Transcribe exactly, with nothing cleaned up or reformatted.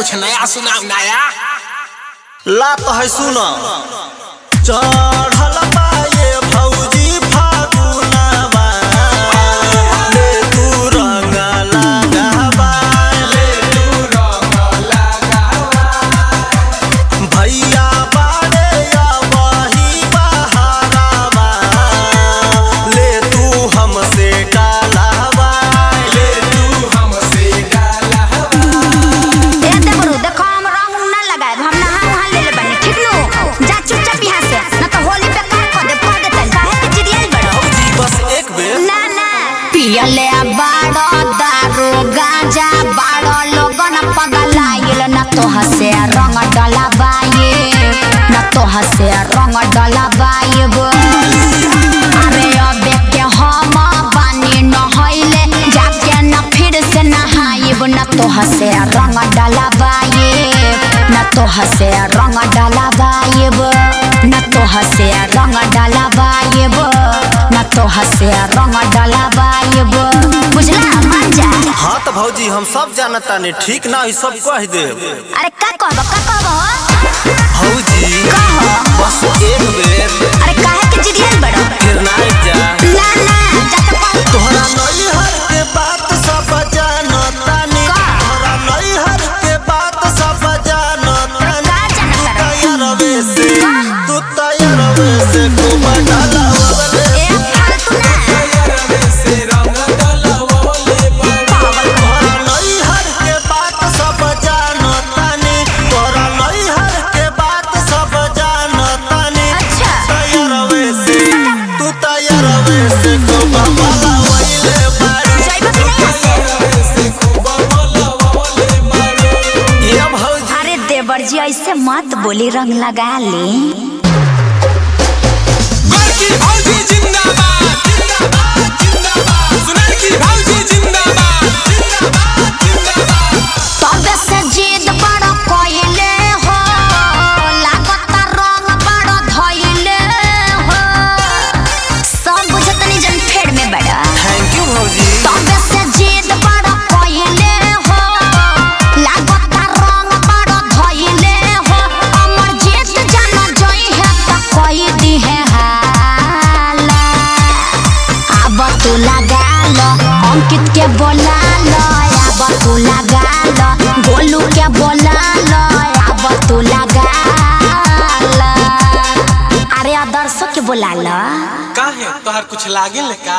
कुछ नया सुनाओ नया। ला तो है सुनो चढ़ल बा ये भौजी फागुनवा ले तू रंग लगावा ले तू रंग लगावा भैया बाड़े वही बहारावा ले तू हमसे डालावा ले तू हमसे डालावा। ए देवरू देखो हम रंग ना लगाए हम नहा वहां ले ले बनी ठीक नु जा चुपचाप यहां से ना तो होली पे काट कर दे कर दे तन काहे के जिरियल बड़ो भौजी बस एक बेर ना ना पियले बाड़ो दारू गांजा बाड़ो लोगन पगलाइल ना तो हसे रंग डलाबाए ना तो हसे रंग डलाबाए गो अरे अबे के हम पानी नहइले जाके ना फिर से नहाइब ना तो हसे रंग डलाबाए ना तो हसे रंग डलाबाएब ना तो हसे रंग डलाबाएब ना तो हसे रंग डलाबाएब बुझला मान जा। हाँ तो भौजी हम सब जानता नहीं ठीक ना ही सब कह देब। अरे का कहबो का कहबो भौजी कहो बस एक बेर अरे काहे के जिरियल बड़ो फिर ना जा ना ना जा तो कहो तोहरा नैहर के बात सब जानतानी का? तोहरा नैहर के बात सब जानतानी का जानत तैयारवे से तू तैयारवे से खूब डालावले ए फालतू ना तैयारवे से रंग डलवले बड़ो तोहरा नैहर के बात सब जानतानी तोहरा नैहर के बात सब जानतानी अच्छा तैयारवे से तू तैयारवे से खूब डालावले बाड़ी जाइबो कि नहीं हसे तैयारवे से खूब डलवले बड़ो। ये भौजी अरे देवर जी ऐसे मत बोली रंग लगा ले गोरकी भौजी जिंदाबाद जिंदाबाद जिंदाबाद सुनर की भौजी जिंदाबाद जिंदाबाद जिंदाबाद। तबे से जिद बड़ा कोइले हो लागत रंग बड़ा धइले हो सब बुझतनी जन फेड़ में बड़ा थैंक यू भौजी तबे से जिद बड़ा कोइले हो लागत रंग बड़ा धइले हो अमर जीत जाना जई है त कोई दी है हाला अब तू लगा लो अंकित के बोला लो अब तू लगा लो गोलू के बोला लो अब तू लगा लो अरे आदर्शों के बोला लो काहे तोहर कुछ लागे ले का?